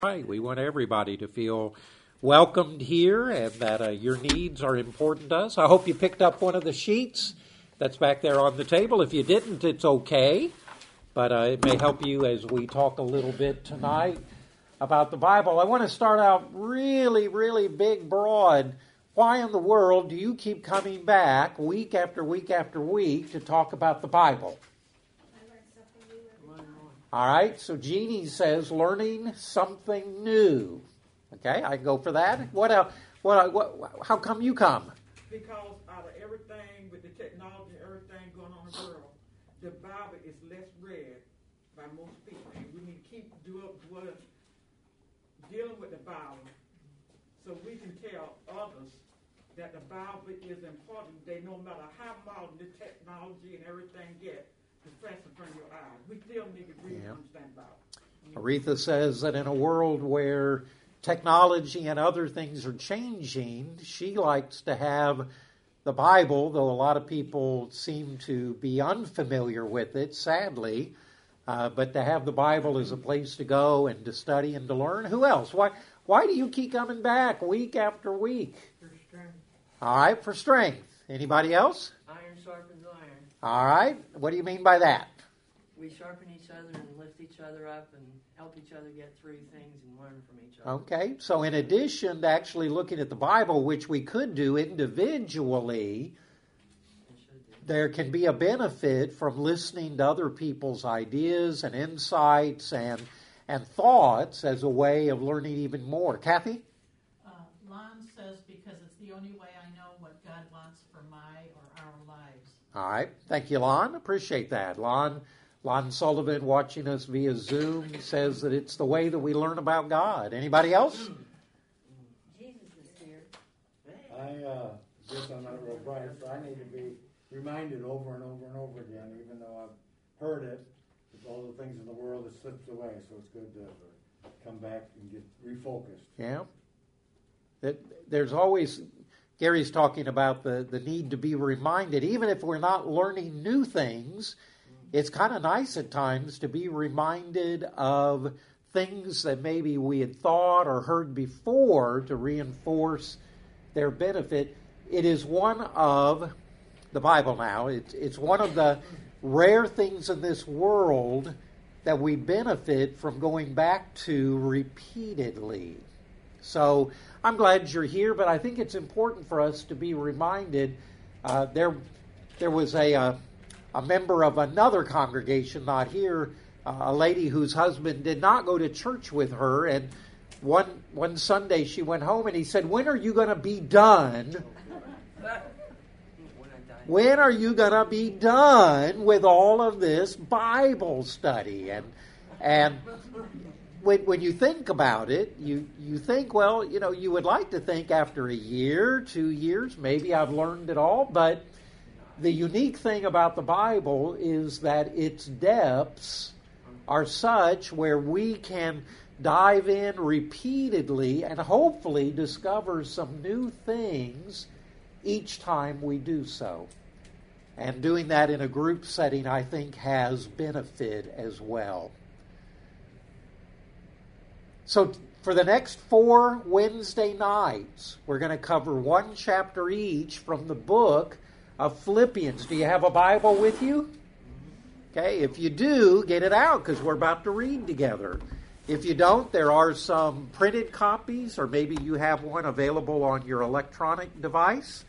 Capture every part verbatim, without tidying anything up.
Right. We want everybody to feel welcomed here and that uh, your needs are important to us. I hope you picked up one of the sheets that's back there on the table. If you didn't, it's okay, but uh, it may help you as we talk a little bit tonight about the Bible. I want to start out really, really big, broad. Why in the world do you keep coming back week after week after week to talk about the Bible? All right, so Jeannie says learning something new. Okay, I can go for that. What else? What, what? How come you come? Because out of everything with the technology, everything going on in the world, the Bible is less read by most people. And we need to keep doing, dealing with the Bible so we can tell others that the Bible is important. They no matter how modern the technology and everything gets, the fast in front of your eyes. We still need to read and understand about it. Aretha says that in a world where technology and other things are changing, she likes to have the Bible, though a lot of people seem to be unfamiliar with it, sadly, uh, but to have the Bible as a place to go and to study and to learn. Who else? Why, why do you keep coming back week after week? For strength. All right, for strength. Anybody else? Iron sharpens iron. All right. What do you mean by that? We sharpen each other and lift each other up and help each other get through things and learn from each other. Okay. So in addition to actually looking at the Bible, which we could do individually, there can be a benefit from listening to other people's ideas and insights and and thoughts as a way of learning even more. Kathy? Uh, Lon says because it's the only way I know what God wants for my or our lives. All right. Thank you, Lon. Appreciate that. Lon, Lon Sullivan, watching us via Zoom, says that it's the way that we learn about God. Anybody else? Jesus is here. I uh, guess I'm not real bright, so I need to be reminded over and over and over again, even though I've heard it. With all the things in the world, it slips away, so it's good to come back and get refocused. Yeah. That there's always... Gary's talking about the, the need to be reminded, even if we're not learning new things, it's kind of nice at times to be reminded of things that maybe we had thought or heard before to reinforce their benefit. It is one of, the Bible now, it's, it's one of the rare things in this world that we benefit from going back to repeatedly. So I'm glad you're here, but I think it's important for us to be reminded. Uh, there, there was a uh, a member of another congregation, not here, uh, a lady whose husband did not go to church with her, and one one Sunday she went home and he said, "When are you going to be done? When are you going to be done with all of this Bible study?" And and. When, when you think about it, you, you think, well, you know, you would like to think after a year, two years, maybe I've learned it all. But the unique thing about the Bible is that its depths are such where we can dive in repeatedly and hopefully discover some new things each time we do so. And doing that in a group setting, I think, has benefit as well. So for the next four Wednesday nights, we're going to cover one chapter each from the book of Philippians. Do you have a Bible with you? Okay, if you do, get it out because we're about to read together. If you don't, there are some printed copies, or maybe you have one available on your electronic device.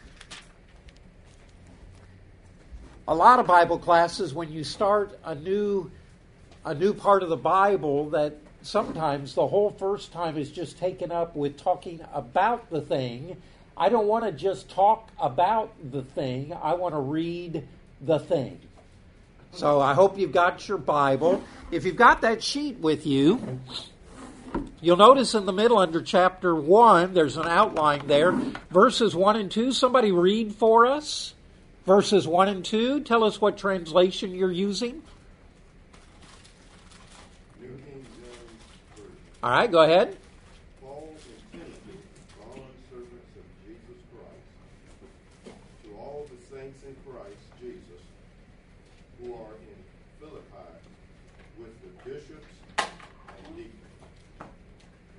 A lot of Bible classes, when you start a new, a new part of the Bible, that sometimes the whole first time is just taken up with talking about the thing. I don't want to just talk about the thing. I want to read the thing. So I hope you've got your Bible. If you've got that sheet with you, you'll notice in the middle under chapter one, there's an outline there. Verses one and two, somebody read for us. Verses one and two, tell us what translation you're using. All right, go ahead. Paul and Timothy, bondservants of Jesus Christ, to all the saints in Christ Jesus who are in Philippi, with the bishops and deacons.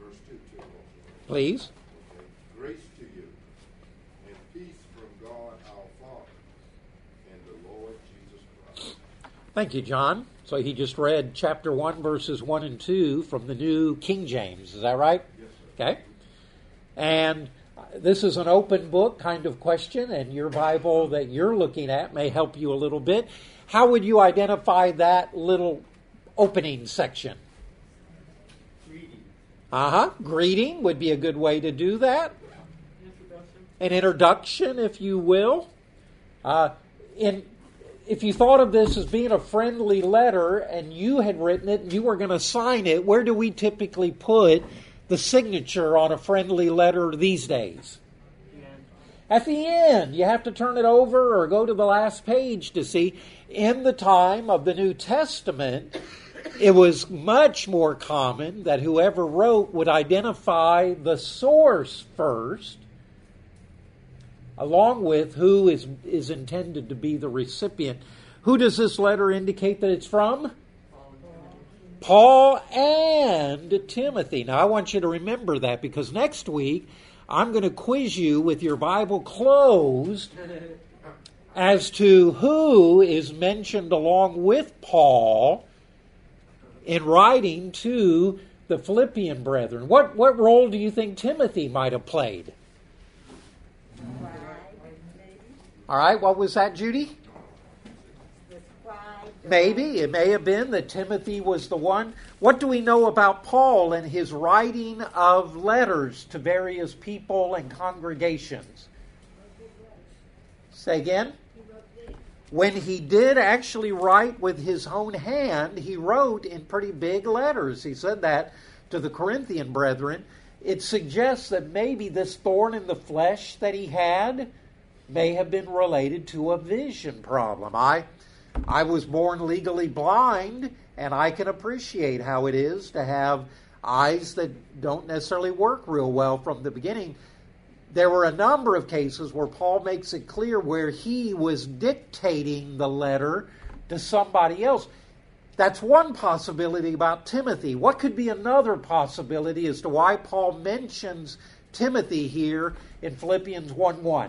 Please. Okay. Grace to you and peace from God our Father and the Lord Jesus Christ. Thank you, John. So he just read chapter one, verses one and two from the New King James. Is that right? Yes, sir. Okay. And this is an open book kind of question, and your Bible that you're looking at may help you a little bit. How would you identify that little opening section? Greeting. Uh-huh. Greeting would be a good way to do that. Introduction. An introduction, if you will. Uh, in If you thought of this as being a friendly letter and you had written it and you were going to sign it, where do we typically put the signature on a friendly letter these days? Yeah. At the end. You have to turn it over or go to the last page to see. In the time of the New Testament, it was much more common that whoever wrote would identify the source first, along with who is, is intended to be the recipient. Who does this letter indicate that it's from? Paul and Timothy. Now, I want you to remember that, because next week I'm going to quiz you with your Bible closed as to who is mentioned along with Paul in writing to the Philippian brethren. What, what role do you think Timothy might have played? All right, what was that, Judy? Maybe. It may have been that Timothy was the one. What do we know about Paul and his writing of letters to various people and congregations? Say again? When he did actually write with his own hand, he wrote in pretty big letters. He said that to the Corinthian brethren. It suggests that maybe this thorn in the flesh that he had may have been related to a vision problem. I, I was born legally blind, and I can appreciate how it is to have eyes that don't necessarily work real well from the beginning. There were a number of cases where Paul makes it clear where he was dictating the letter to somebody else. That's one possibility about Timothy. What could be another possibility as to why Paul mentions Timothy here in Philippians one one?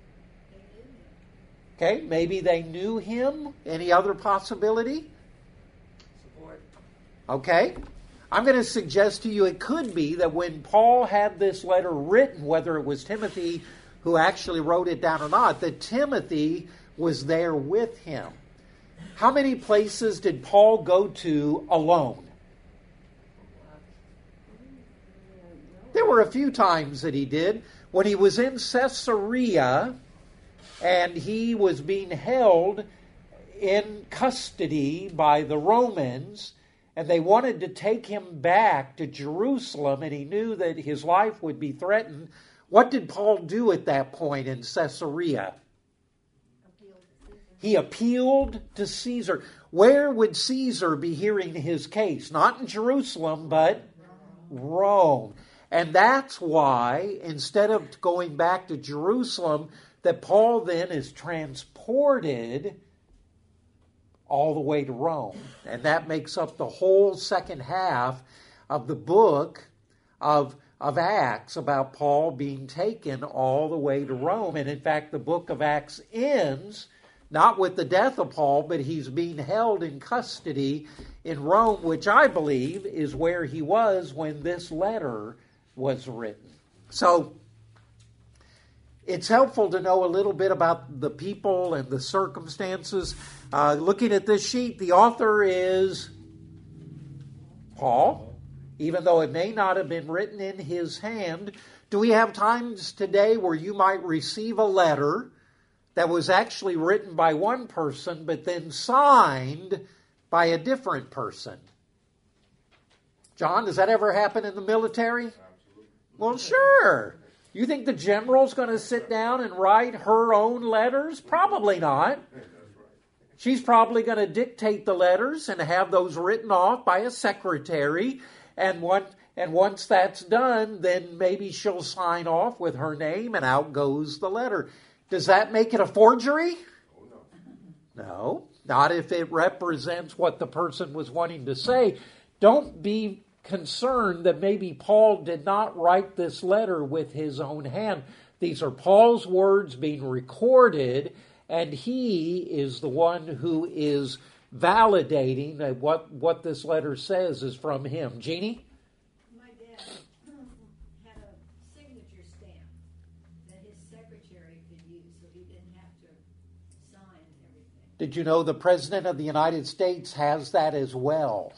Okay, maybe they knew him. Any other possibility? Support. Okay. I'm going to suggest to you it could be that when Paul had this letter written, whether it was Timothy who actually wrote it down or not, that Timothy was there with him. How many places did Paul go to alone? There were a few times that he did. When he was in Caesarea and he was being held in custody by the Romans, and they wanted to take him back to Jerusalem, and he knew that his life would be threatened, what did Paul do at that point in Caesarea? He appealed to Caesar. Where would Caesar be hearing his case? Not in Jerusalem, but Rome. And that's why, instead of going back to Jerusalem, that Paul then is transported all the way to Rome. And that makes up the whole second half of the book of, of Acts, about Paul being taken all the way to Rome. And in fact, the book of Acts ends not with the death of Paul, but he's being held in custody in Rome, which I believe is where he was when this letter was written. So it's helpful to know a little bit about the people and the circumstances. Uh, looking at this sheet, the author is Paul, even though it may not have been written in his hand. Do we have times today where you might receive a letter that was actually written by one person, but then signed by a different person? John, does that ever happen in the military? Absolutely. Well, sure. You think the general's going to sit down and write her own letters? Probably not. She's probably going to dictate the letters and have those written off by a secretary. And one, and once that's done, then maybe she'll sign off with her name, and out goes the letter. Does that make it a forgery? Oh, no. No, not if it represents what the person was wanting to say. Don't be concerned that maybe Paul did not write this letter with his own hand. These are Paul's words being recorded, and he is the one who is validating that what, what this letter says is from him. Jeannie? My dad had a signature stamp that his secretary could use, so he didn't have to sign everything. Did you know the President of the United States has that as well?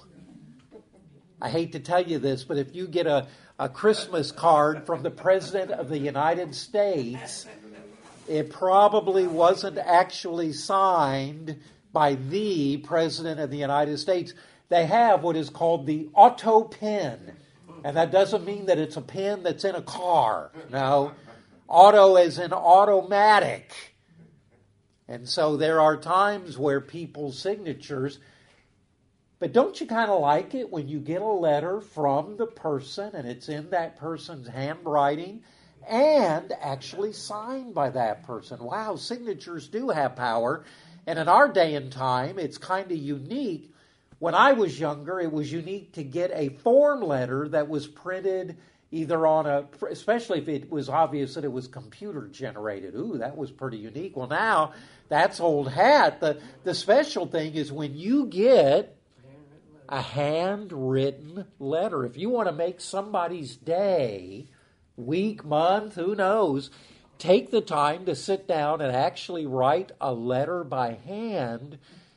I hate to tell you this, but if you get a, a Christmas card from the President of the United States, it probably wasn't actually signed by the President of the United States. They have what is called the auto pen. And that doesn't mean that it's a pen that's in a car. No. Auto as in automatic. And so there are times where people's signatures... But don't you kind of like it when you get a letter from the person and it's in that person's handwriting and actually signed by that person? Wow, signatures do have power. And in our day and time, it's kind of unique. When I was younger, it was unique to get a form letter that was printed either on a, especially if it was obvious that it was computer generated. Ooh, that was pretty unique. Well, now that's old hat. The, the special thing is when you get a handwritten letter. If you want to make somebody's day, week, month, who knows, take the time to sit down and actually write a letter by hand.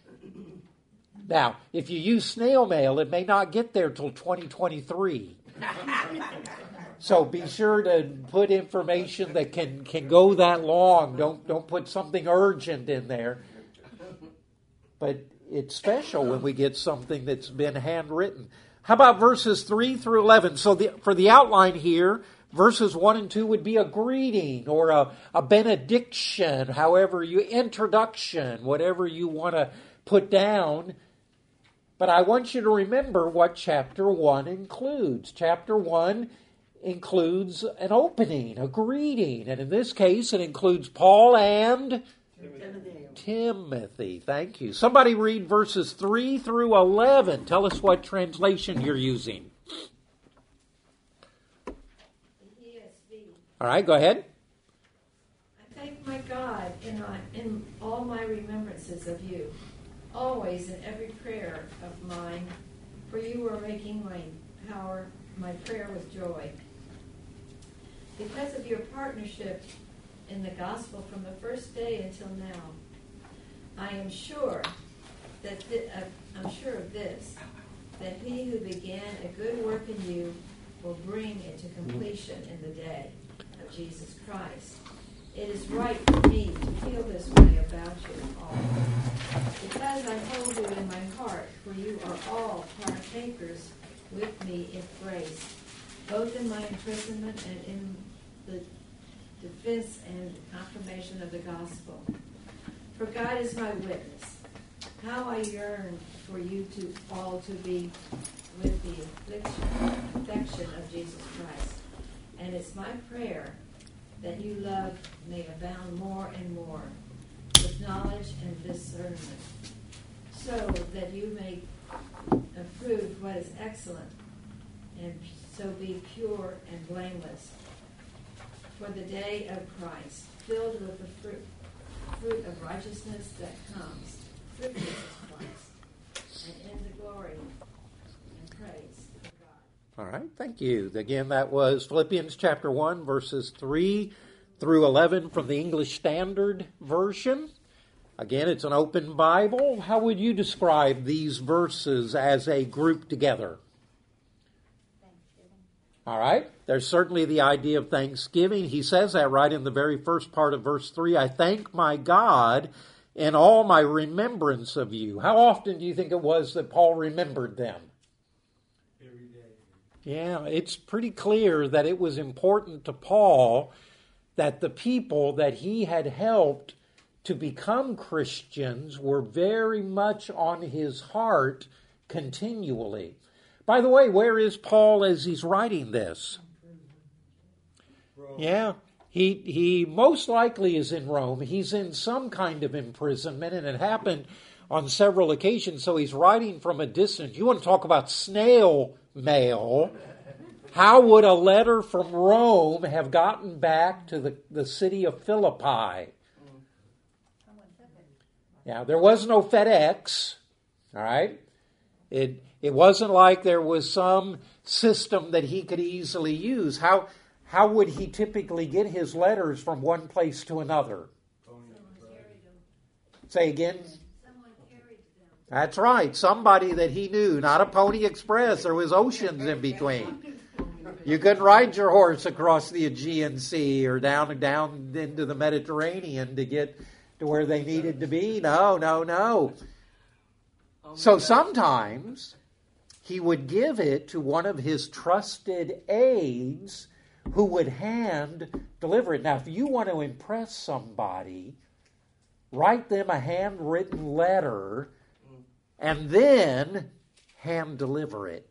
Now, if you use snail mail, it may not get there till twenty twenty-three. So be sure to put information that can, can go that long. Don't don't put something urgent in there. But it's special when we get something that's been handwritten. How about verses three through eleven? So the, for the outline here, verses one and two would be a greeting or a, a benediction, however you, introduction, whatever you want to put down. But I want you to remember what chapter one includes. Chapter one includes an opening, a greeting. And in this case, it includes Paul and Timothy. Timothy. Thank you. Somebody read verses three through eleven. Tell us what translation you're using. E S V. All right, go ahead. I thank my God in, my, in all my remembrances of you, always in every prayer of mine, for you are making my power, my prayer with joy. Because of your partnership in the gospel from the first day until now, I am sure that th- uh, I'm sure of this, that he who began a good work in you will bring it to completion in the day of Jesus Christ. It is right for me to feel this way about you all, because I hold you in my heart, for you are all partakers with me in grace, both in my imprisonment and in the defense and confirmation of the gospel. For God is my witness, how I yearn for you to all to be with the affliction, affection of Jesus Christ. And it's my prayer that you love may abound more and more with knowledge and discernment, so that you may approve what is excellent, and so be pure and blameless for the day of Christ, filled with the fruit, fruit of righteousness that comes through Jesus Christ, and in the glory and praise of God. All right, thank you. Again, that was Philippians chapter one, verses three through eleven from the English Standard Version. Again, it's an open Bible. How would you describe these verses as a group together? Thanksgiving. All right. There's certainly the idea of thanksgiving. He says that right in the very first part of verse three. I thank my God in all my remembrance of you. How often do you think it was that Paul remembered them? Every day. Yeah, it's pretty clear that it was important to Paul that the people that he had helped to become Christians were very much on his heart continually. By the way, where is Paul as he's writing this? Rome. Yeah, he he most likely is in Rome. He's in some kind of imprisonment, and it happened on several occasions, so he's writing from a distance. You want to talk about snail mail, how would a letter from Rome have gotten back to the, the city of Philippi? Now, there was no FedEx, all right? It it wasn't like there was some system that he could easily use. How how would he typically get his letters from one place to another? Say again? Someone carried them. That's right. Somebody that he knew, not a Pony Express. There was oceans in between. You couldn't ride your horse across the Aegean Sea or down down into the Mediterranean to get to where they needed to be. No, no, no. So sometimes he would give it to one of his trusted aides who would hand deliver it. Now, if you want to impress somebody, write them a handwritten letter and then hand deliver it.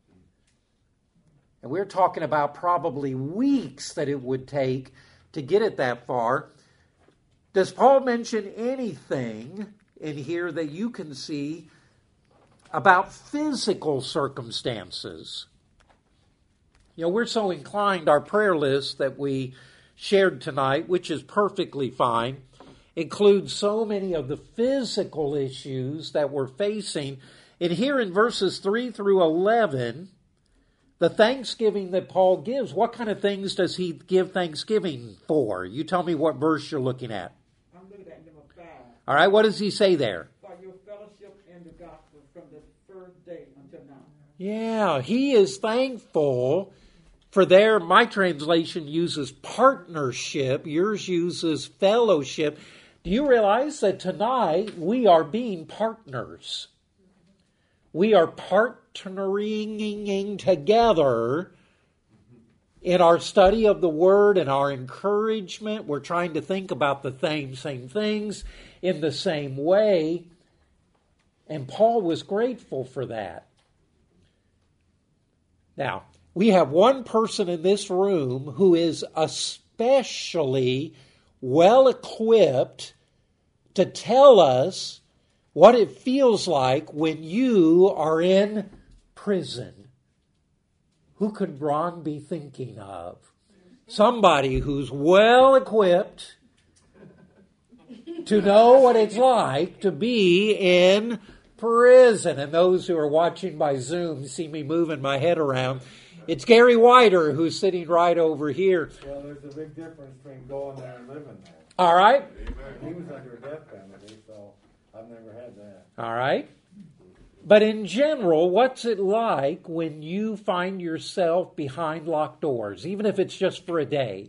And we're talking about probably weeks that it would take to get it that far. Does Paul mention anything in here that you can see about physical circumstances? You know, we're so inclined, our prayer list that we shared tonight, which is perfectly fine, includes so many of the physical issues that we're facing. And here in verses three through eleven, the thanksgiving that Paul gives, what kind of things does he give thanksgiving for? You tell me what verse you're looking at. I'm looking at number five. All right, what does he say there? For your fellowship in the gospel from the first day until now. Yeah, he is thankful for their, my translation uses partnership, yours uses fellowship. Do you realize that tonight we are being partners? We are partnering together in our study of the Word and our encouragement. We're trying to think about the same, same things in the same way. And Paul was grateful for that. Now, we have one person in this room who is especially well equipped to tell us what it feels like when you are in prison. Who could Ron be thinking of? Somebody who's well equipped to know what it's like to be in prison. And those who are watching by Zoom see me moving my head around. It's Gary Wider who's sitting right over here. Well, there's a big difference between going there and living there. All right. He was under a death penalty, so I've never had that. All right. But in general, what's it like when you find yourself behind locked doors, even if it's just for a day?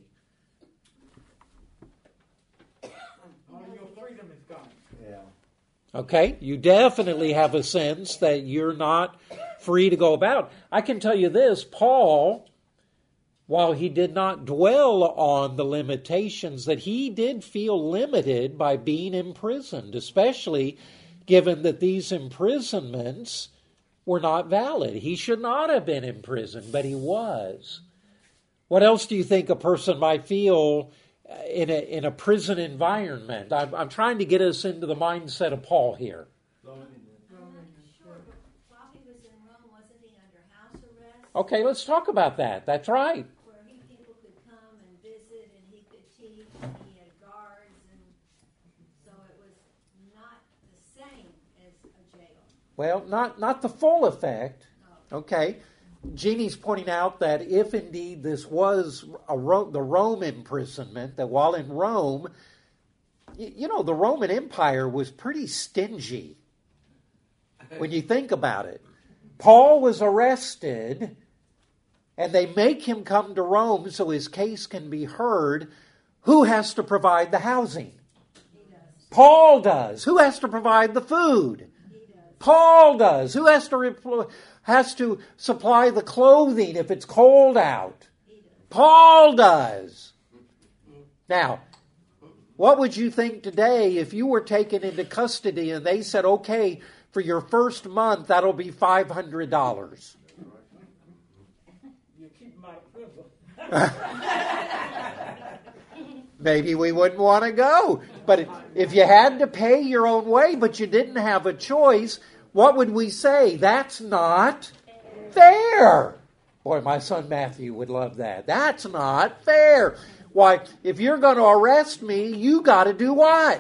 All your freedom is gone. Yeah. Okay, you definitely have a sense that you're not free to go about. I can tell you this, Paul, while he did not dwell on the limitations, that he did feel limited by being imprisoned, especially given that these imprisonments were not valid. He should not have been imprisoned, but he was. What else do you think a person might feel in a in a prison environment? I'm, I'm trying to get us into the mindset of Paul here. I'm not sure, but while he was in Rome, wasn't he under house arrest? Okay, let's talk about that. That's right. Where he, people could come and visit, and he could teach, and he had guards, and so it was not the same as a jail. Well, not, not the full effect. Okay. Jeannie's pointing out that if indeed this was a Ro- the Rome imprisonment, that while in Rome, you, you know, the Roman Empire was pretty stingy when you think about it. Paul was arrested, and they make him come to Rome so his case can be heard. Who has to provide the housing? He does. Paul does. Who has to provide the food? He does. Paul does. Who has to repl- has to supply the clothing if it's cold out? He does. Paul does. Now, what would you think today if you were taken into custody and they said, okay, for your first month, that'll be five hundred dollars? You keep him out of prison. Maybe we wouldn't want to go. But if you had to pay your own way, but you didn't have a choice, what would we say? That's not fair. Boy, my son Matthew would love that. That's not fair. Why, if you're going to arrest me, you got to do what?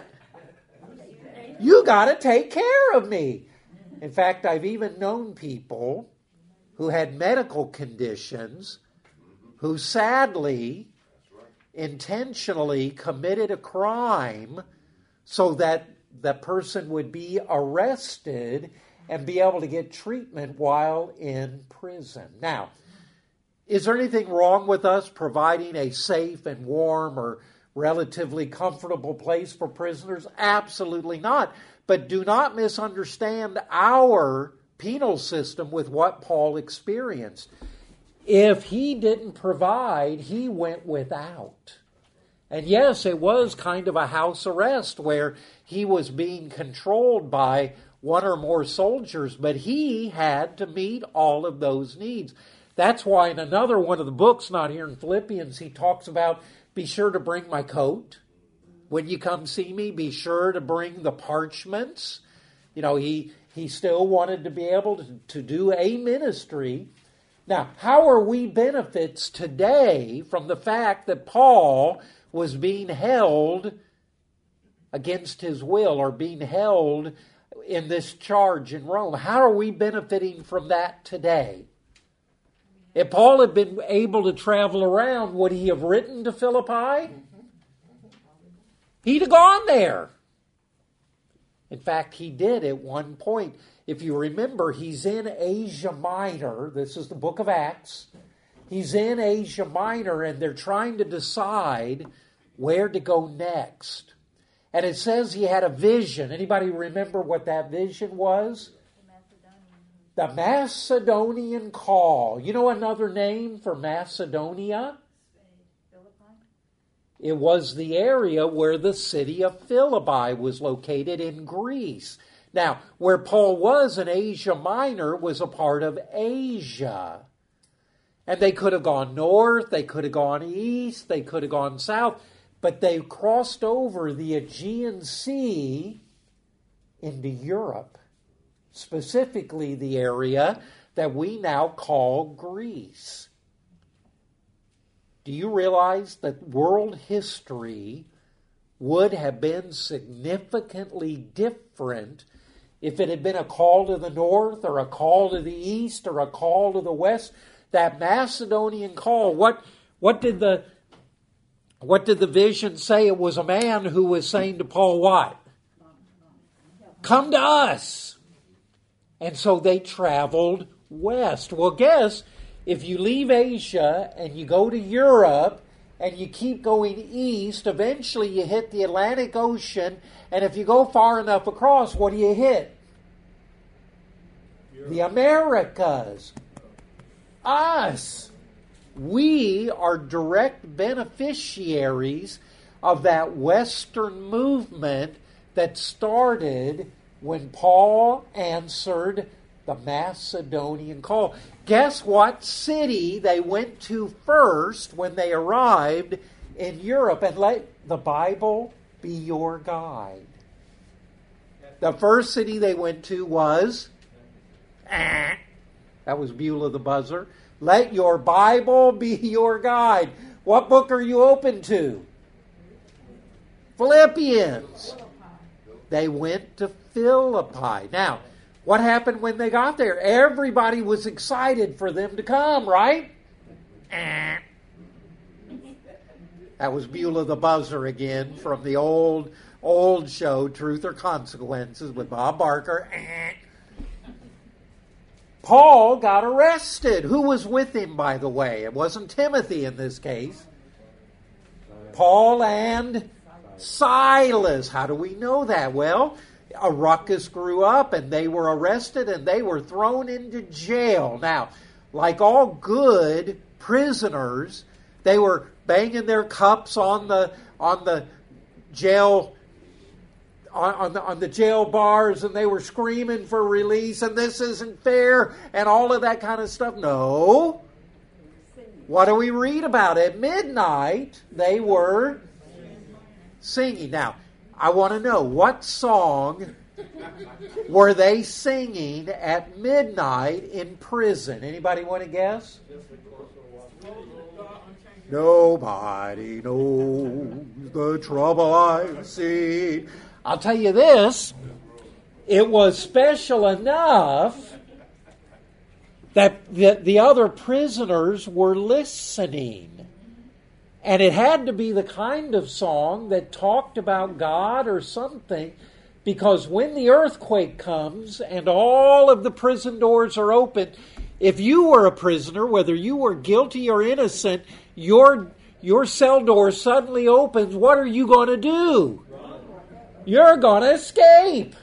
You got to take care of me. In fact, I've even known people who had medical conditions who sadly intentionally committed a crime so that the person would be arrested and be able to get treatment while in prison. Now, is there anything wrong with us providing a safe and warm or relatively comfortable place for prisoners? Absolutely not. But do not misunderstand our penal system with what Paul experienced. If he didn't provide, he went without. And yes, it was kind of a house arrest where he was being controlled by one or more soldiers, but he had to meet all of those needs. That's why in another one of the books, not here in Philippians, he talks about, be sure to bring my coat. When you come see me, be sure to bring the parchments. You know, he, he still wanted to be able to, to do a ministry. Now, how are we benefits today from the fact that Paul was being held against his will or being held in this charge in Rome? How are we benefiting from that today? If Paul had been able to travel around, would he have written to Philippi? He'd have gone there. In fact, he did at one point. If you remember, he's in Asia Minor. This is the book of Acts. He's in Asia Minor, and they're trying to decide where to go next. And it says he had a vision. Anybody remember what that vision was? The Macedonian call. You know another name for Macedonia? It was the area where the city of Philippi was located in Greece. Now, where Paul was in Asia Minor was a part of Asia. And they could have gone north, they could have gone east, they could have gone south, but they crossed over the Aegean Sea into Europe. Specifically the area that we now call Greece. Do you realize that world history would have been significantly different if it had been a call to the north or a call to the east or a call to the west? That Macedonian call, what, what did the what did the vision say? It was a man who was saying to Paul, what? Come to us. And so they traveled west. Well, guess if you leave Asia and you go to Europe and you keep going east, eventually you hit the Atlantic Ocean, and if you go far enough across, what do you hit? Europe. The Americas. Us. We are direct beneficiaries of that Western movement that started when Paul answered the Macedonian call. Guess what city they went to first when they arrived in Europe? And let the Bible be your guide. The first city they went to was, that was Beulah the Buzzer. Let your Bible be your guide. What book are you open to? Philippians. They went to Philippi. Now, what happened when they got there? Everybody was excited for them to come, right? That was Beulah the Buzzer again from the old, old show, Truth or Consequences, with Bob Barker. Paul got arrested. Who was with him, by the way? It wasn't Timothy in this case. Paul and Silas. How do we know that? Well, a ruckus grew up and they were arrested and they were thrown into jail. Now, like all good prisoners, they were banging their cups on the on the jail on, on the on the jail bars, and they were screaming for release, and this isn't fair, and all of that kind of stuff. No. What do we read about? At midnight, they were singing. Now, I want to know, what song were they singing at midnight in prison? Anybody want to guess? Nobody knows the trouble I've seen. I'll tell you this, it was special enough that the, the other prisoners were listening. And it had to be the kind of song that talked about God or something, because when the earthquake comes and all of the prison doors are open, if you were a prisoner, whether you were guilty or innocent, your, your cell door suddenly opens, what are you going to do? You're going to escape.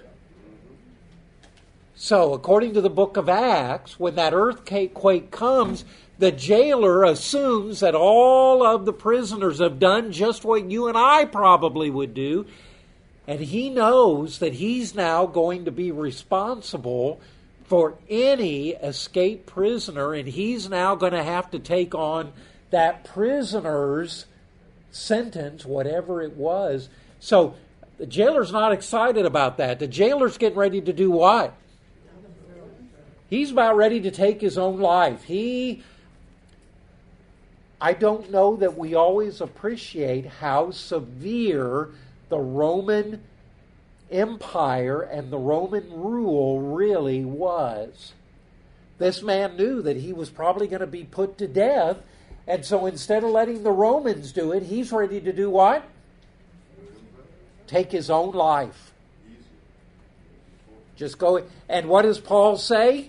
So, according to the book of Acts, when that earthquake comes, the jailer assumes that all of the prisoners have done just what you and I probably would do, and he knows that he's now going to be responsible for any escaped prisoner, and he's now going to have to take on that prisoner's sentence, whatever it was. So the jailer's not excited about that. The jailer's getting ready to do what? He's about ready to take his own life. He, I don't know that we always appreciate how severe the Roman Empire and the Roman rule really was. This man knew that he was probably going to be put to death, and so instead of letting the Romans do it, he's ready to do what? Take his own life. Just go. And what does Paul say?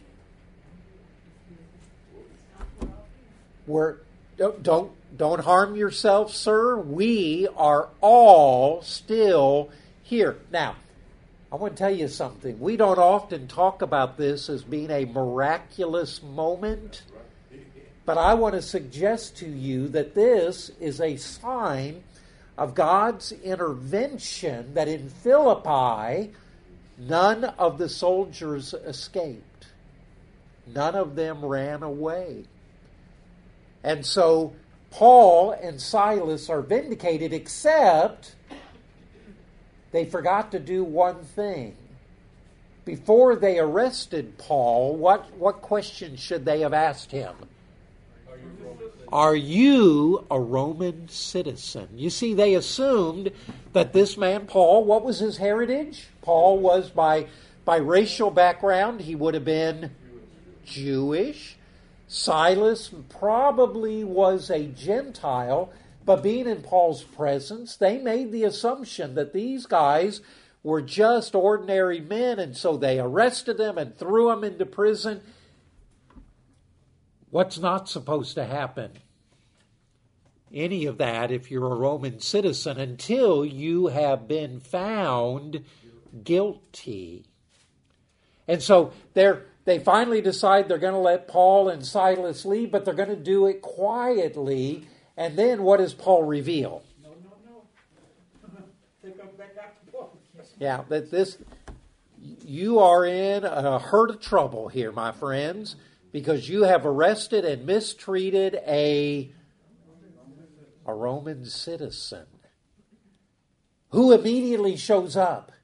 We're, don't, don't, don't harm yourself, sir. We are all still here. Now, I want to tell you something. We don't often talk about this as being a miraculous moment, but I want to suggest to you that this is a sign of God's intervention, that in Philippi, none of the soldiers escaped. None of them ran away. And so Paul and Silas are vindicated, except they forgot to do one thing. Before they arrested Paul, what, what question should they have asked him? Are you a Roman citizen? You see, they assumed that this man, Paul, what was his heritage? Paul was, by, by racial background, he would have been Jewish. Silas probably was a Gentile, but being in Paul's presence, they made the assumption that these guys were just ordinary men, and so they arrested them and threw them into prison. What's not supposed to happen? Any of that if you're a Roman citizen, until you have been found guilty. And so they're They finally decide they're going to let Paul and Silas leave, but they're going to do it quietly. And then what does Paul reveal? No, no, no. Take them back out to Paul. Yeah, that this, you are in a herd of trouble here, my friends, because you have arrested and mistreated a, a Roman citizen who immediately shows up.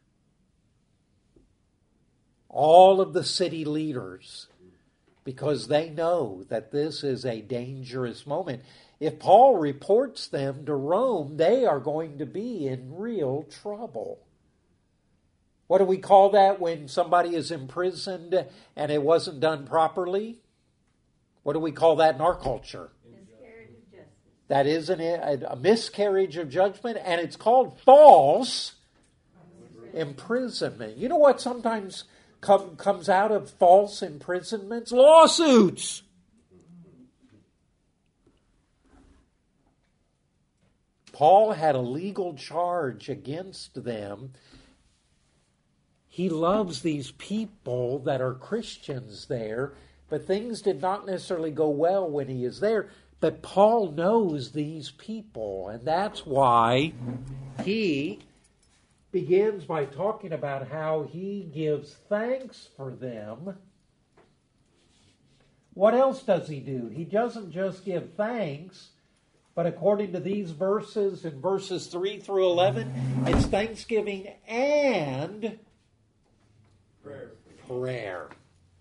All of the city leaders, because they know that this is a dangerous moment. If Paul reports them to Rome, they are going to be in real trouble. What do we call that when somebody is imprisoned and it wasn't done properly? What do we call that in our culture? Miscarriage of justice. That is an, a, a miscarriage of judgment, and it's called false imprisonment. You know what sometimes Come, comes out of false imprisonments? Lawsuits. Paul had a legal charge against them. He loves these people that are Christians there, but things did not necessarily go well when he is there. But Paul knows these people, and that's why he begins by talking about how he gives thanks for them. What else does he do? He doesn't just give thanks, but according to these verses, in verses three through eleven, it's thanksgiving and prayer.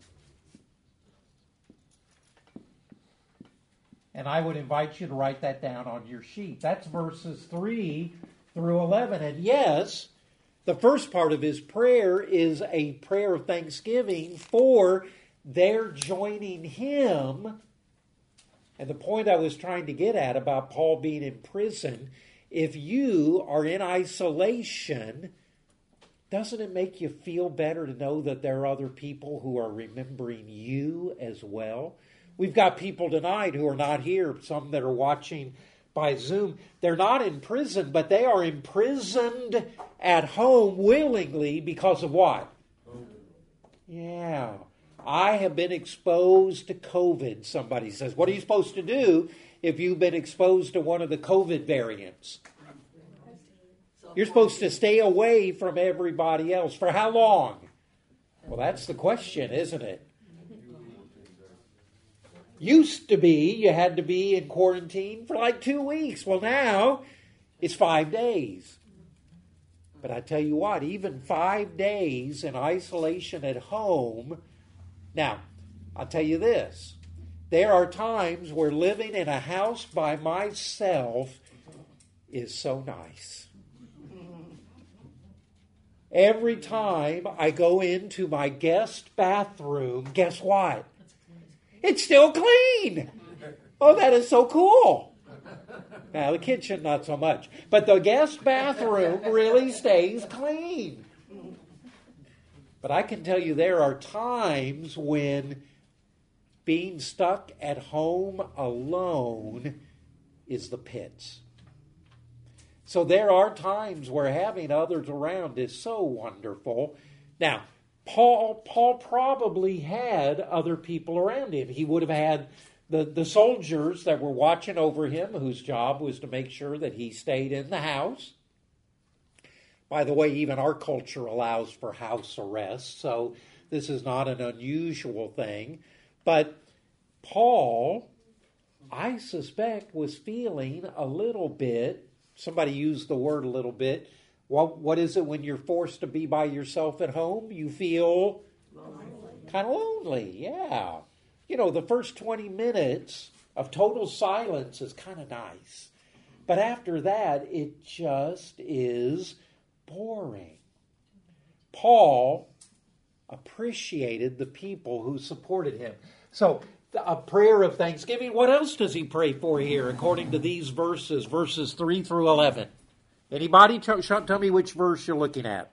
And I would invite you to write that down on your sheet. That's verses three through eleven. And yes, the first part of his prayer is a prayer of thanksgiving for their joining him. And the point I was trying to get at about Paul being in prison, if you are in isolation, doesn't it make you feel better to know that there are other people who are remembering you as well? We've got people tonight who are not here, some that are watching by Zoom. They're not in prison, but they are imprisoned at home willingly because of what? Yeah. I have been exposed to COVID, somebody says. What are you supposed to do if you've been exposed to one of the COVID variants? You're supposed to stay away from everybody else. For how long? Well, that's the question, isn't it? Used to be, you had to be in quarantine for like two weeks. Well, now it's five days. But I tell you what, even five days in isolation at home. Now, I'll tell you this. There are times where living in a house by myself is so nice. Every time I go into my guest bathroom, guess what? It's still clean. Oh, that is so cool. Now, the kitchen, not so much. But the guest bathroom really stays clean. But I can tell you there are times when being stuck at home alone is the pits. So there are times where having others around is so wonderful. Now, Paul, Paul probably had other people around him. He would have had the, the soldiers that were watching over him, whose job was to make sure that he stayed in the house. By the way, even our culture allows for house arrest, so this is not an unusual thing. But Paul, I suspect, was feeling a little bit, somebody used the word a little bit, What what is it when you're forced to be by yourself at home? You feel kind of lonely, yeah. You know, the first twenty minutes of total silence is kind of nice. But after that, it just is boring. Paul appreciated the people who supported him. So, a prayer of thanksgiving. What else does he pray for here according to these verses, verses three through eleven? Anybody tell, tell me which verse you're looking at?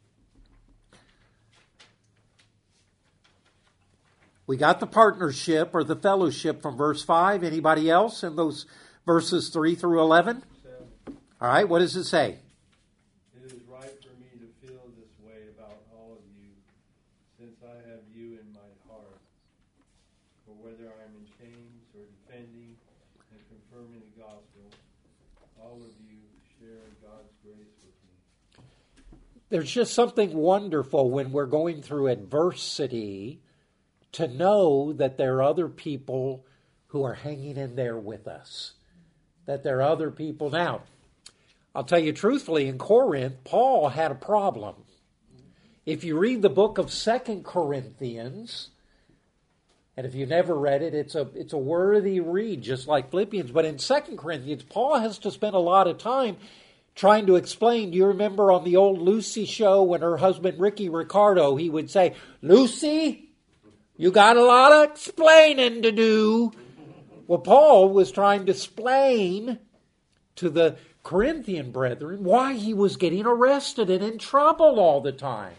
We got the partnership or the fellowship from verse five. Anybody else in those verses three through eleven? All right, what does it say? It is right for me to feel this way about all of you, since I have you in my heart. For whether I am in chains or defending and confirming the gospel, all of you share God's grace with me. There's just something wonderful when we're going through adversity to know that there are other people who are hanging in there with us. That there are other people. Now, I'll tell you truthfully, in Corinth, Paul had a problem. If you read the book of Second Corinthians, and if you've never read it, it's a it's a worthy read, just like Philippians. But in Second Corinthians, Paul has to spend a lot of time trying to explain. Do you remember on the old Lucy show when her husband, Ricky Ricardo, he would say, Lucy, you got a lot of explaining to do. Well, Paul was trying to explain to the Corinthian brethren why he was getting arrested and in trouble all the time.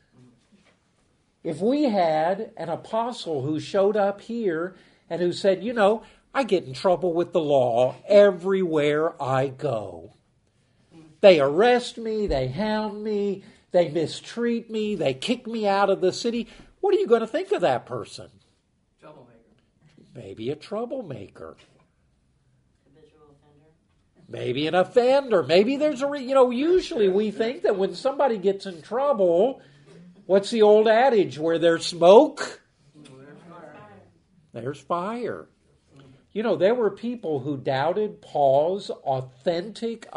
If we had an apostle who showed up here and who said, you know, I get in trouble with the law everywhere I go. They arrest me, they hound me, they mistreat me, they kick me out of the city. What are you going to think of that person? Troublemaker. Maybe a troublemaker. Habitual offender. Maybe an offender. Maybe there's a, re- you know, usually we think that when somebody gets in trouble, what's the old adage? Where there's smoke, There's fire. there's fire. You know, there were people who doubted Paul's authentic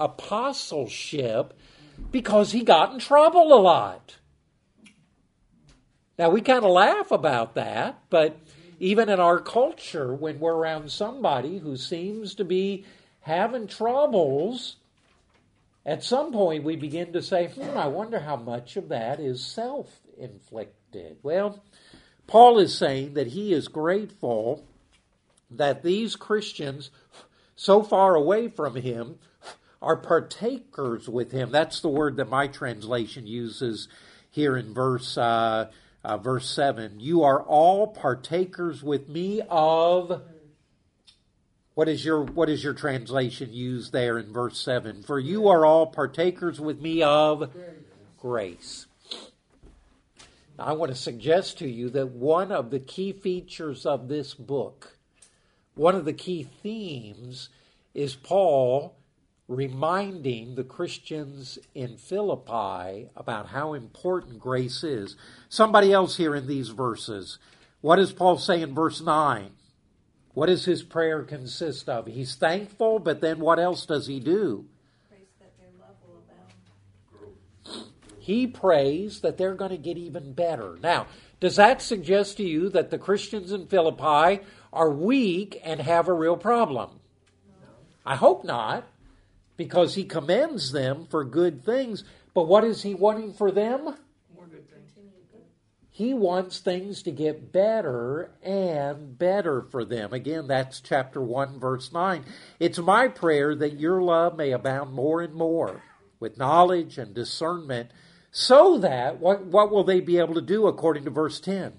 apostleship because he got in trouble a lot. Now, we kind of laugh about that, but even in our culture, when we're around somebody who seems to be having troubles, at some point we begin to say, hmm, I wonder how much of that is self-inflicted. Well, Paul is saying that he is grateful that these Christians so far away from him are partakers with him. That's the word that my translation uses here in verse uh, uh, verse seven. You are all partakers with me of... What is your what is your translation use there in verse seven? For you are all partakers with me of grace. Now, I want to suggest to you that one of the key features of this book, one of the key themes, is Paul reminding the Christians in Philippi about how important grace is. Somebody else here in these verses. What does Paul say in verse nine? What does his prayer consist of? He's thankful, but then what else does he do? Praise that their love will abound. He prays that they're going to get even better. Now, does that suggest to you that the Christians in Philippi are weak and have a real problem? No. I hope not, because he commends them for good things. But what is he wanting for them? More good things. He wants things to get better and better for them. Again, that's chapter one, verse nine. It's my prayer that your love may abound more and more with knowledge and discernment, so that, what, what will they be able to do according to verse ten?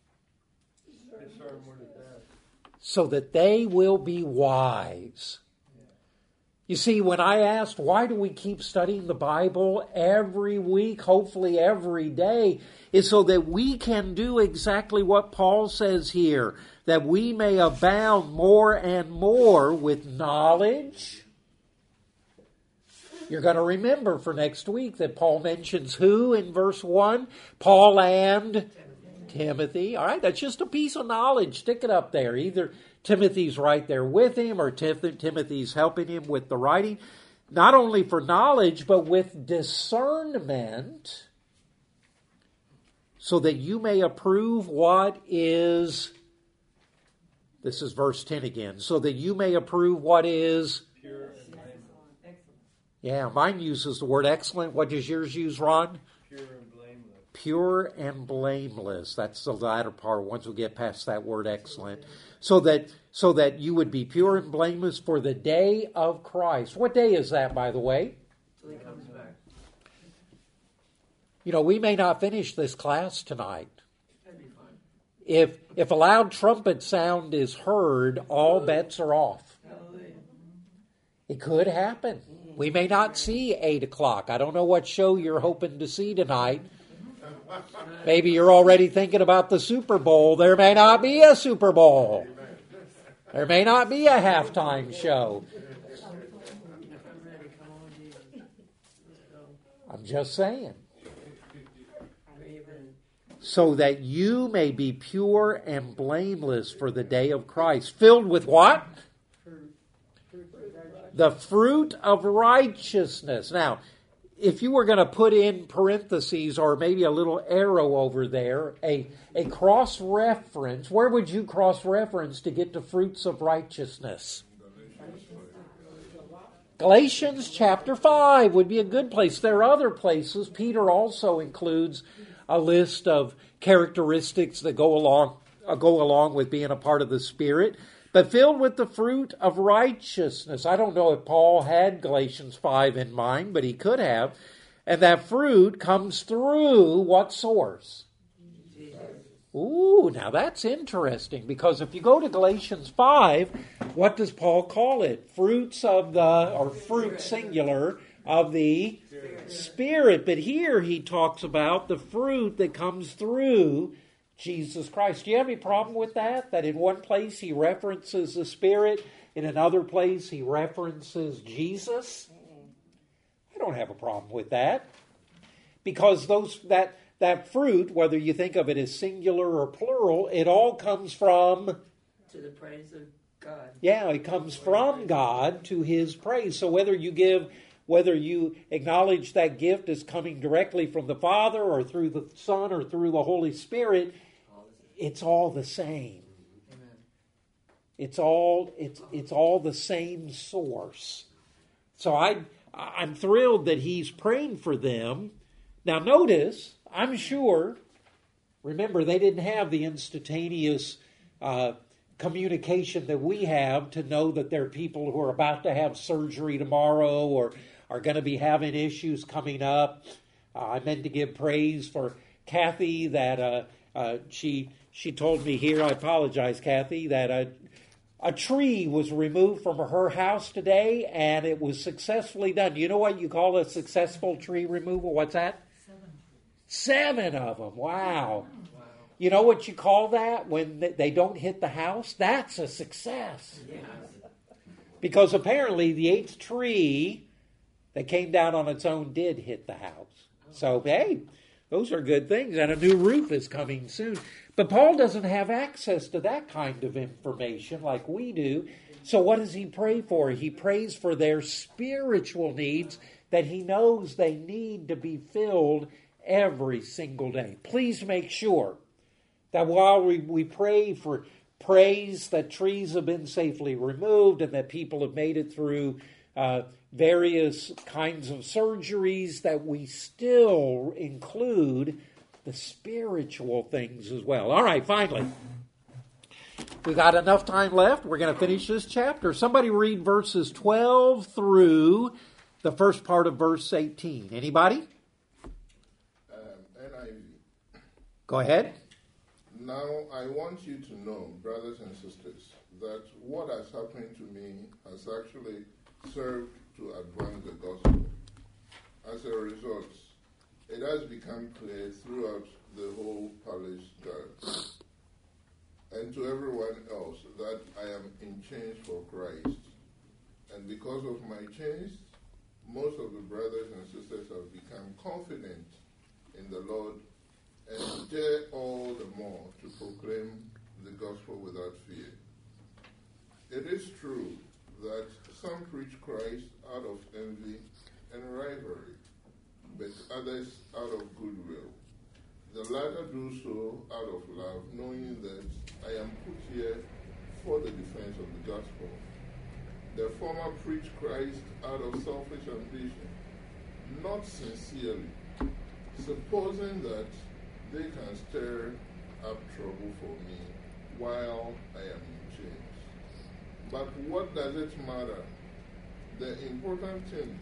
So that they will be wise. You see, when I asked, why do we keep studying the Bible every week, hopefully every day, is so that we can do exactly what Paul says here, that we may abound more and more with knowledge. You're going to remember for next week that Paul mentions who in verse one? Paul and Timothy. Timothy. All right, that's just a piece of knowledge. Stick it up there. Either Timothy's right there with him, or Timothy's helping him with the writing. Not only for knowledge, but with discernment, so that you may approve what is, this is verse ten again, so that you may approve what is pure and blameless. Yeah, mine uses the word excellent. What does yours use, Ron? Pure and blameless. Pure and blameless. That's the latter part, once we get past that word excellent. So that so that you would be pure and blameless for the day of Christ. What day is that, by the way? Till he comes back. You know, we may not finish this class tonight. That'd be fine. If if a loud trumpet sound is heard, all bets are off. Hallelujah. It could happen. We may not see eight o'clock. I don't know what show you're hoping to see tonight. Maybe you're already thinking about the Super Bowl. There may not be a Super Bowl. There may not be a halftime show. I'm just saying. So that you may be pure and blameless for the day of Christ. Filled with what? The fruit of righteousness. Now, if you were going to put in parentheses or maybe a little arrow over there, a, a cross-reference, where would you cross-reference to get to fruits of righteousness? Galatians chapter five would be a good place. There are other places. Peter also includes a list of characteristics that go along, uh, go along with being a part of the Spirit. But filled with the fruit of righteousness. I don't know if Paul had Galatians five in mind, but he could have. And that fruit comes through what source? Ooh, now that's interesting, because if you go to Galatians five, what does Paul call it? Fruits of the, or fruit singular, of the Spirit. Spirit. But here he talks about the fruit that comes through Jesus Christ. Do you have any problem with that? That in one place he references the Spirit, in another place he references Jesus? I don't have a problem with that. Because those that that fruit, whether you think of it as singular or plural, it all comes from... To the praise of God. Yeah, it comes from God to His praise. So whether you give whether you acknowledge that gift as coming directly from the Father or through the Son or through the Holy Spirit, it's all the same. Amen. It's all it's it's all the same source. So I I'm thrilled that he's praying for them. Now notice, I'm sure, remember they didn't have the instantaneous uh, communication that we have to know that there are people who are about to have surgery tomorrow or are going to be having issues coming up. Uh, I meant to give praise for Kathy that uh, uh, she she told me here, I apologize, Kathy, that a, a tree was removed from her house today and it was successfully done. You know what you call a successful tree removal? What's that? Seven. Seven of them. Wow. You know what you call that when they don't hit the house? That's a success. Yeah. Because apparently the eighth tree that came down on its own did hit the house. So, hey, those are good things. And a new roof is coming soon. But Paul doesn't have access to that kind of information like we do. So what does he pray for? He prays for their spiritual needs that he knows they need to be filled every single day. Please make sure that while we, we pray for praise that trees have been safely removed and that people have made it through uh, various kinds of surgeries, that we still include the spiritual things as well. All right, finally. We got enough time left. We're going to finish this chapter. Somebody read verses twelve through the first part of verse eighteen. Anybody? Um, N I V. Go ahead. Now I want you to know, brothers and sisters, that what has happened to me has actually served to advance the gospel. As a result, it has become clear throughout the whole palace guard and to everyone else that I am in chains for Christ. And because of my chains, most of the brothers and sisters have become confident in the Lord and dare all the more to proclaim the gospel without fear. It is true that some preach Christ out of envy and rivalry, but others out of goodwill. The latter do so out of love, knowing that I am put here for the defense of the gospel. The former preach Christ out of selfish ambition, not sincerely, supposing that they can stir up trouble for me while I am in chains. But what does it matter? The important thing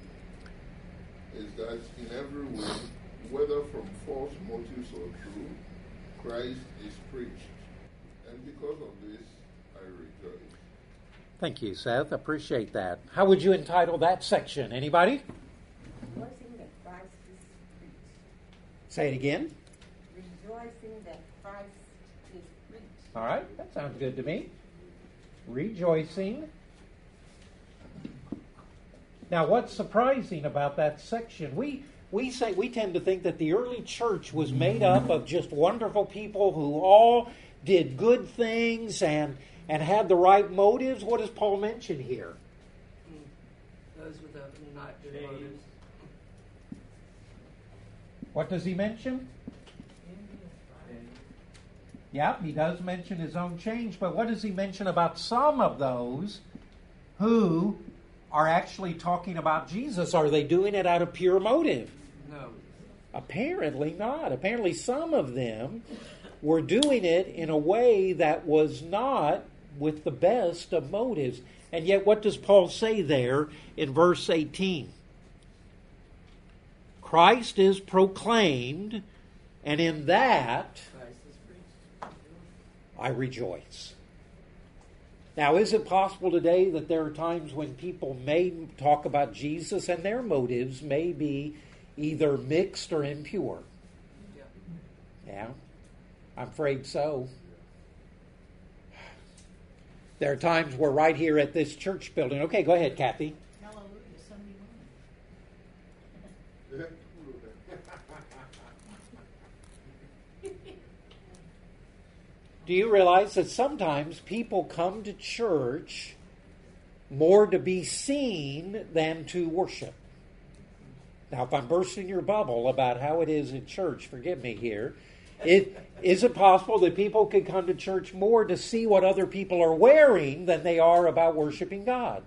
is that in every way, whether from false motives or true, Christ is preached. And because of this, I rejoice. Thank you, Seth. Appreciate that. How would you entitle that section? Anybody? Rejoicing that Christ is preached. Say it again. Rejoicing that Christ is preached. All right, that sounds good to me. Rejoicing. Now, what's surprising about that section? We we say we tend to think that the early church was made up of just wonderful people who all did good things and and had the right motives. What does Paul mention here? Those with the not good motives. What does he mention? Yeah, he does mention his own change, but what does he mention about some of those who are actually talking about Jesus? Are they doing it out of pure motive? No. Apparently not. Apparently some of them were doing it in a way that was not with the best of motives. And yet what does Paul say there in verse eighteen? Christ is proclaimed, and in that I rejoice. Now, is it possible today that there are times when people may talk about Jesus and their motives may be either mixed or impure? Yeah. Yeah, I'm afraid so. There are times where right here at this church building, okay, go ahead, Kathy. Hallelujah, Sunday morning. Do you realize that sometimes people come to church more to be seen than to worship? Now, if I'm bursting your bubble about how it is in church, forgive me here. It, is it possible that people could come to church more to see what other people are wearing than they are about worshiping God?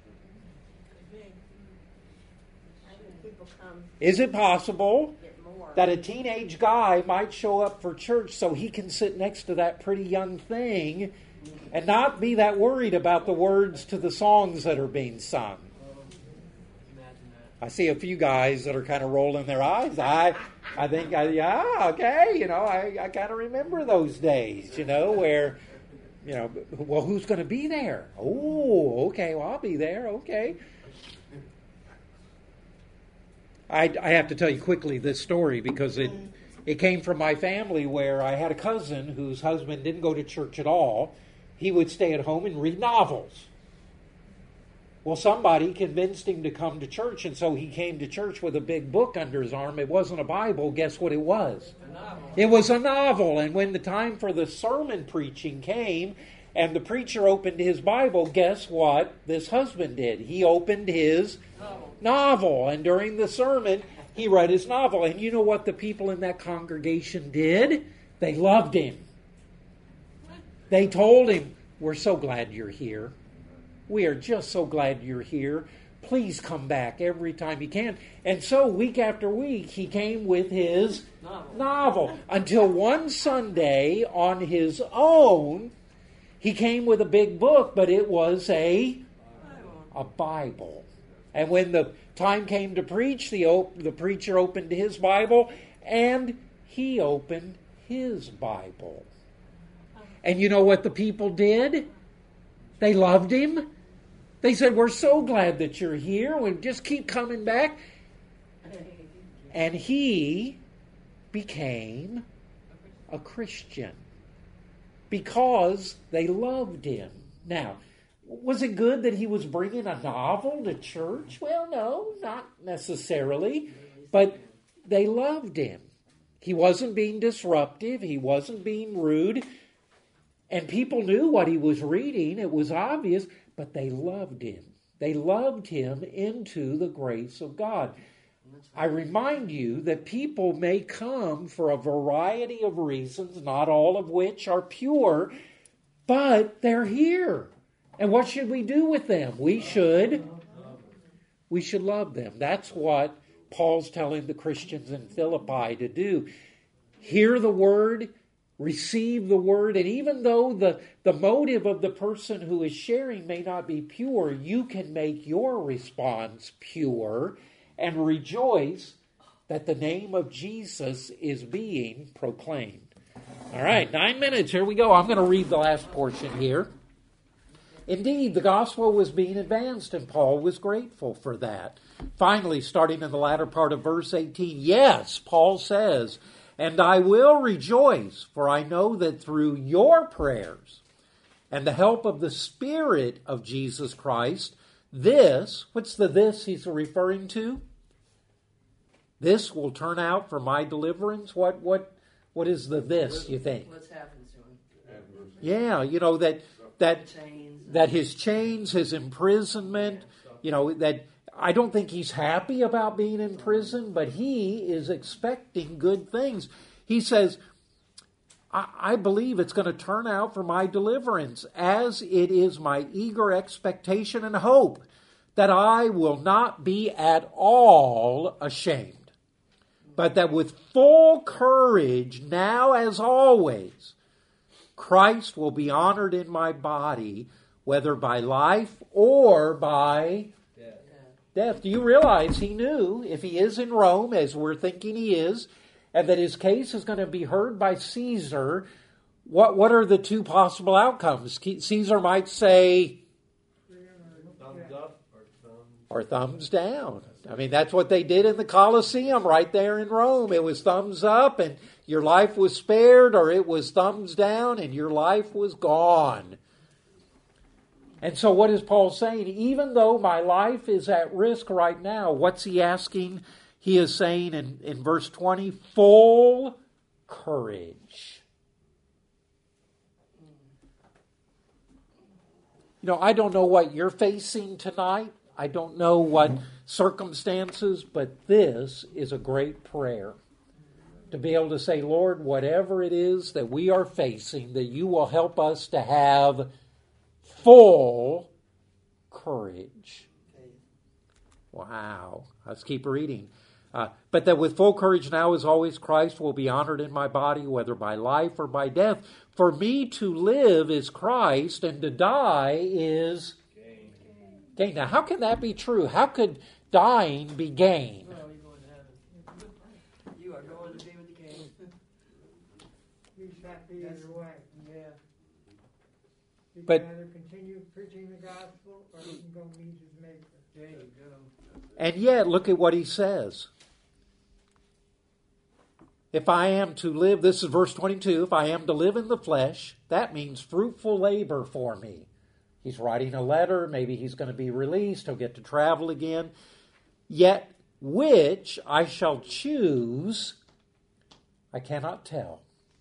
People come Is it possible get more. that a teenage guy might show up for church so he can sit next to that pretty young thing and not be that worried about the words to the songs that are being sung? Imagine that. I see a few guys that are kind of rolling their eyes. I, I think, I, yeah, okay, you know, I, I kind of remember those days, you know, where, you know, well, who's going to be there? Oh, okay, well, I'll be there, okay. I, I have to tell you quickly this story because it, it came from my family where I had a cousin whose husband didn't go to church at all. He would stay at home and read novels. Well, somebody convinced him to come to church, and so he came to church with a big book under his arm. It wasn't a Bible. Guess what it was? A novel. It was a novel. And when the time for the sermon preaching came, and the preacher opened his Bible, guess what this husband did? He opened his Novel. novel. And during the sermon, he read his novel. And you know what the people in that congregation did? They loved him. They told him, "We're so glad you're here. We are just so glad you're here. Please come back every time you can." And so week after week, he came with his Novel. novel until one Sunday on his own, he came with a big book, but it was a, a Bible. And when the time came to preach, the, op- the preacher opened his Bible, and he opened his Bible. And you know what the people did? They loved him. They said, "We're so glad that you're here. We just keep coming back." And he became a Christian because they loved him. Now, was it good that he was bringing a novel to church? Well, no, not necessarily. But they loved him. He wasn't being disruptive. He wasn't being rude. And people knew what he was reading. It was obvious. But they loved him. They loved him into the grace of God. I remind you that people may come for a variety of reasons, not all of which are pure, but they're here. And what should we do with them? We should, we should love them. That's what Paul's telling the Christians in Philippi to do. Hear the word, receive the word, and even though the, the motive of the person who is sharing may not be pure, you can make your response pure and rejoice that the name of Jesus is being proclaimed. All right, nine minutes. Here we go. I'm going to read the last portion here. Indeed, the gospel was being advanced, and Paul was grateful for that. Finally, starting in the latter part of verse eighteen, yes, Paul says, "And I will rejoice, for I know that through your prayers and the help of the Spirit of Jesus Christ, this," what's the this he's referring to? "This will turn out for my deliverance." What what what is the this, you think? What's happened to him? Yeah, you know, that that Chains. that his chains, his imprisonment, you know, that I don't think he's happy about being in prison, but he is expecting good things. He says, I, I believe it's going to turn out for my deliverance, as it is my eager expectation and hope that I will not be at all ashamed, but that with full courage, now as always, Christ will be honored in my body, whether by life or by Death. death. Do you realize he knew if he is in Rome, as we're thinking he is, and that his case is going to be heard by Caesar, what, what are the two possible outcomes? Caesar might say, Thumbs up or thumbs or thumbs down. I mean, that's what they did in the Colosseum right there in Rome. It was thumbs up and your life was spared, or it was thumbs down and your life was gone. And so what is Paul saying? Even though my life is at risk right now, what's he asking? He is saying in, in verse twenty, full courage. You know, I don't know what you're facing tonight. I don't know what circumstances, but this is a great prayer. To be able to say, Lord, whatever it is that we are facing, that you will help us to have full courage. Wow. Let's keep reading. Uh, but that with full courage now as always Christ will be honored in my body, whether by life or by death. For me to live is Christ, and to die is gain. gain. Now, how can that be true? How could dying be gain? Well, you're going to heaven. You are going to be with the King. He's happy either way. Yeah. He But- can either continue preaching the gospel or he can go meet his maker. There you go. And yet, look at what he says. If I am to live, this is verse twenty-two, if I am to live in the flesh, that means fruitful labor for me. He's writing a letter, maybe he's going to be released, he'll get to travel again. Yet, which I shall choose, I cannot tell.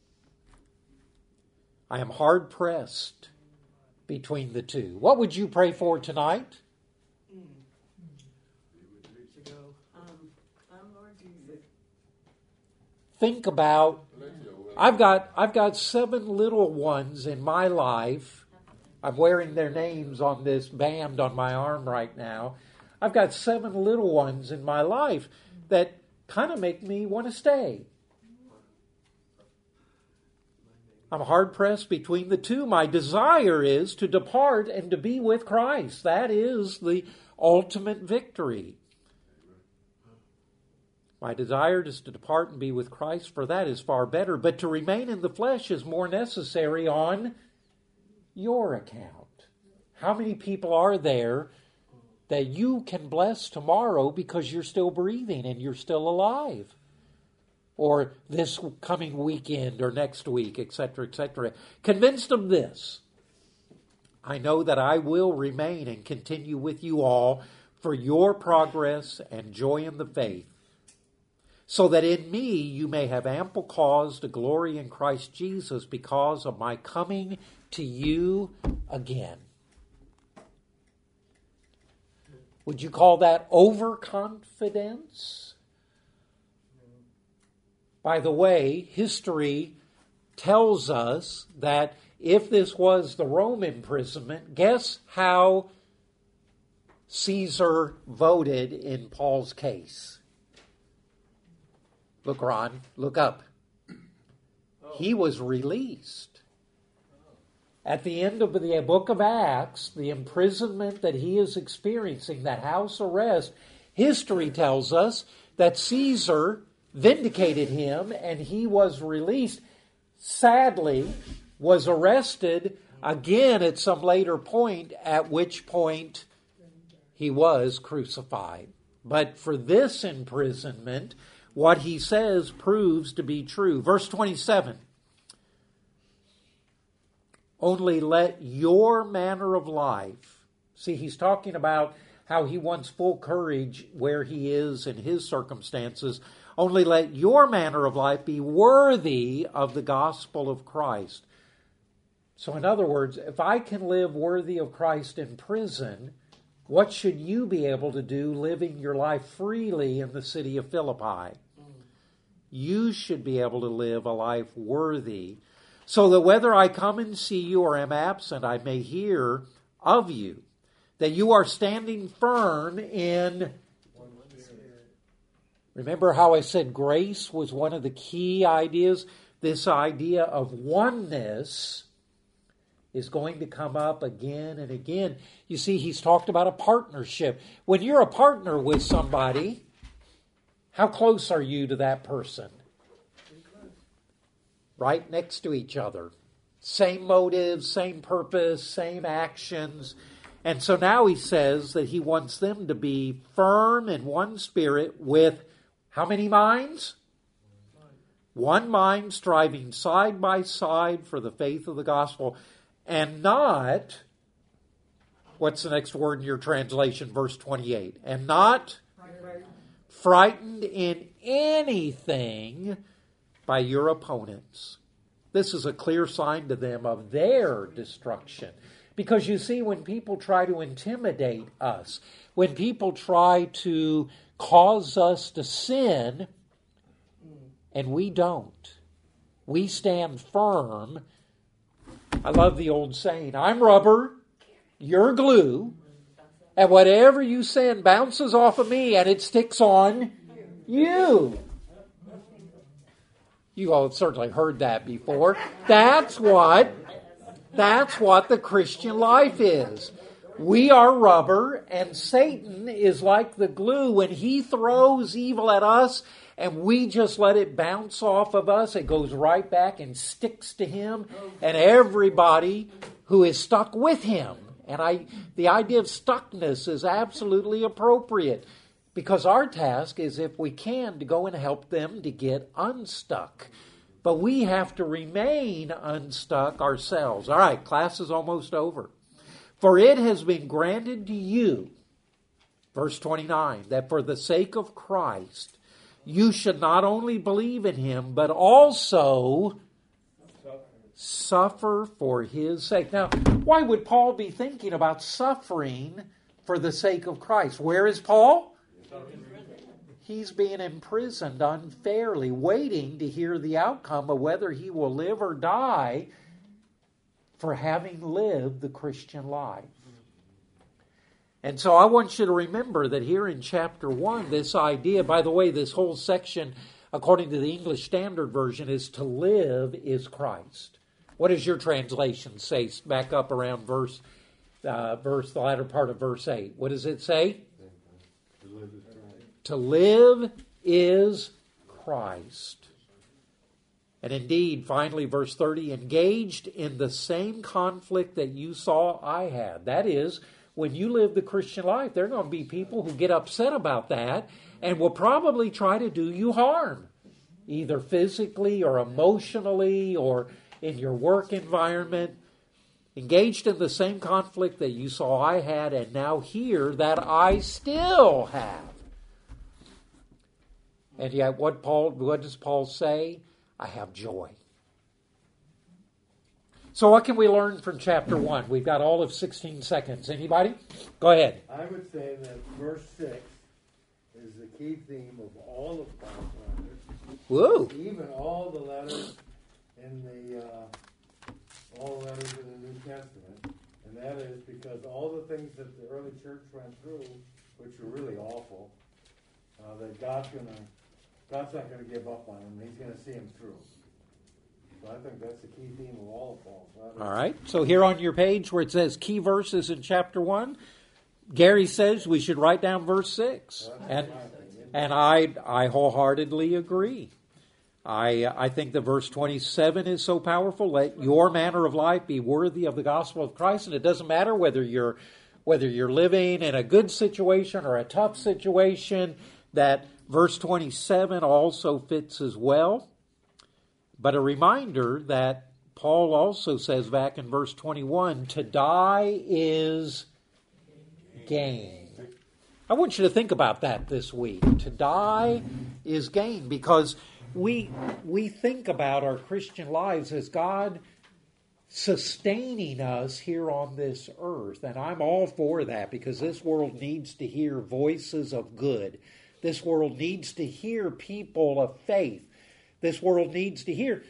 I am hard pressed between the two. What would you pray for tonight? To go. Um, um, Lord Jesus. Think about, I've got I've got seven little ones in my life. I'm wearing their names on this band on my arm right now. I've got seven little ones in my life that kind of make me want to stay. I'm hard pressed between the two. My desire is to depart and to be with Christ. That is the ultimate victory. My desire is to depart and be with Christ, for that is far better. But to remain in the flesh is more necessary on your account. How many people are there that you can bless tomorrow because you're still breathing and you're still alive? Or this coming weekend or next week, et cetera, et cetera. Convince them this. I know that I will remain and continue with you all for your progress and joy in the faith, so that in me you may have ample cause to glory in Christ Jesus because of my coming to you again. Would you call that overconfidence? By the way, history tells us that if this was the Rome imprisonment, guess how Caesar voted in Paul's case? Look, Ron, look up. He was released. At the end of the book of Acts, the imprisonment that he is experiencing, that house arrest, history tells us that Caesar vindicated him and he was released. Sadly, was arrested again at some later point, at which point he was crucified. But for this imprisonment, what he says proves to be true. Verse twenty-seven. Only let your manner of life, see, he's talking about how he wants full courage where he is in his circumstances. Only let your manner of life be worthy of the gospel of Christ. So in other words, if I can live worthy of Christ in prison, what should you be able to do living your life freely in the city of Philippi? You should be able to live a life worthy, so that whether I come and see you or am absent, I may hear of you, that you are standing firm in... Remember how I said grace was one of the key ideas? This idea of oneness is going to come up again and again. You see, he's talked about a partnership. When you're a partner with somebody, how close are you to that person? Right next to each other. Same motives, same purpose, same actions. And so now he says that he wants them to be firm in one spirit with how many minds? One mind, striving side by side for the faith of the gospel, and not, what's the next word in your translation, verse twenty-eight, and not frightened in anything by your opponents. This is a clear sign to them of their destruction. Because you see, when people try to intimidate us, when people try to cause us to sin, and we don't, we stand firm. I love the old saying, I'm rubber, you're glue, and whatever you send bounces off of me and it sticks on you. You all have certainly heard that before. That's what, that's what the Christian life is. We are rubber, and Satan is like the glue. When he throws evil at us, and we just let it bounce off of us, it goes right back and sticks to him and everybody who is stuck with him. And I, the idea of stuckness is absolutely appropriate, because our task is, if we can, to go and help them to get unstuck. But we have to remain unstuck ourselves. All right, class is almost over. For it has been granted to you, verse twenty-nine, that for the sake of Christ, you should not only believe in him, but also suffer for his sake. Now, why would Paul be thinking about suffering for the sake of Christ? Where is Paul? He's being imprisoned unfairly, waiting to hear the outcome of whether he will live or die for having lived the Christian life. And so I want you to remember that here in chapter one, this idea, by the way, this whole section, according to the English Standard Version, is to live is Christ. What does your translation say? Back up around verse, uh, verse, the latter part of verse eight. What does it say? To live is Christ. And indeed, finally, verse thirty, engaged in the same conflict that you saw I had. That is, when you live the Christian life, there are going to be people who get upset about that and will probably try to do you harm, either physically or emotionally or in your work environment. Engaged in the same conflict that you saw I had, and now here that I still have. And yet, what Paul, what does Paul say? I have joy. So what can we learn from chapter one? We've got all of sixteen seconds. Anybody? Go ahead. I would say that verse six is the key theme of all of Paul's letters. Woo! Even all the letters in the uh, all the letters in the New Testament, and that is because all the things that the early church went through, which were really awful, uh, that God's gonna God's not going to give up on them. He's going to see them through. So I think that's the key theme of all of Paul's letters. All right. So here on your page where it says key verses in chapter one, Gary says we should write down verse six. And and I I wholeheartedly agree. I I think that verse twenty-seven is so powerful. Let your manner of life be worthy of the gospel of Christ. And it doesn't matter whether you're whether you're living in a good situation or a tough situation, that verse twenty-seven also fits as well. But a reminder that Paul also says back in verse twenty-one, to die is gain. I want you to think about that this week. To die is gain, because we we think about our Christian lives as God sustaining us here on this earth. And I'm all for that, because this world needs to hear voices of good. This world needs to hear people of faith. This world needs to hear.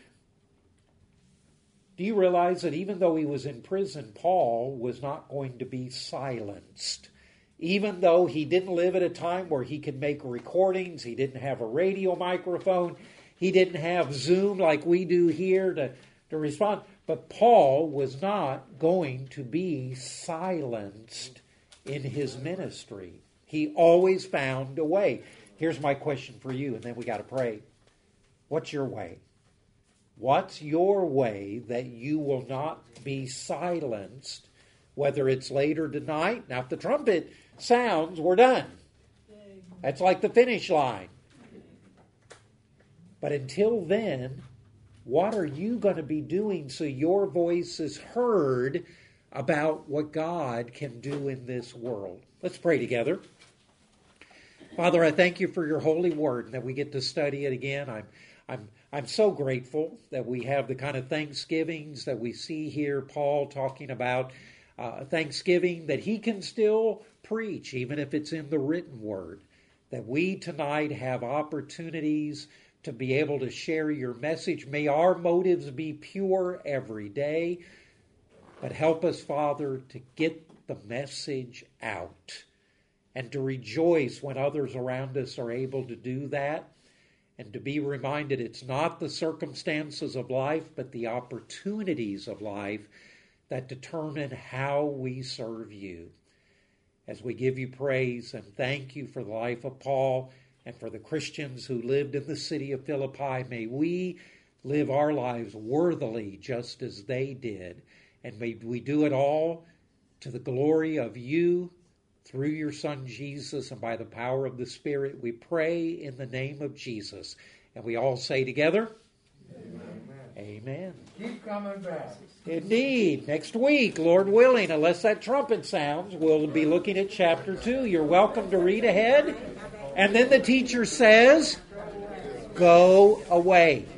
Do you realize that even though he was in prison, Paul was not going to be silenced? Even though he didn't live at a time where he could make recordings, he didn't have a radio microphone, he didn't have Zoom like we do here to, to respond. But Paul was not going to be silenced in his ministry. He always found a way. Here's my question for you, and then we got to pray. What's your way? What's your way that you will not be silenced, whether it's later tonight? Now, if the trumpet sounds, we're done. That's like the finish line. But until then, what are you going to be doing so your voice is heard about what God can do in this world? Let's pray together. Father, I thank you for your holy word, that we get to study it again. I'm I'm I'm so grateful that we have the kind of Thanksgivings that we see here, Paul talking about uh, thanksgiving that he can still preach, even if it's in the written word. That we tonight have opportunities to be able to share your message. May our motives be pure every day, but help us, Father, to get the message out and to rejoice when others around us are able to do that, and to be reminded it's not the circumstances of life, but the opportunities of life that determine how we serve you. As we give you praise and thank you for the life of Paul and for the Christians who lived in the city of Philippi, may we live our lives worthily just as they did. And may we do it all to the glory of you through your Son Jesus, and by the power of the Spirit. We pray in the name of Jesus. And we all say together, Amen. Amen. Keep coming back. Indeed. Next week, Lord willing, unless that trumpet sounds, we'll be looking at chapter two. You're welcome to read ahead. And then the teacher says, go away.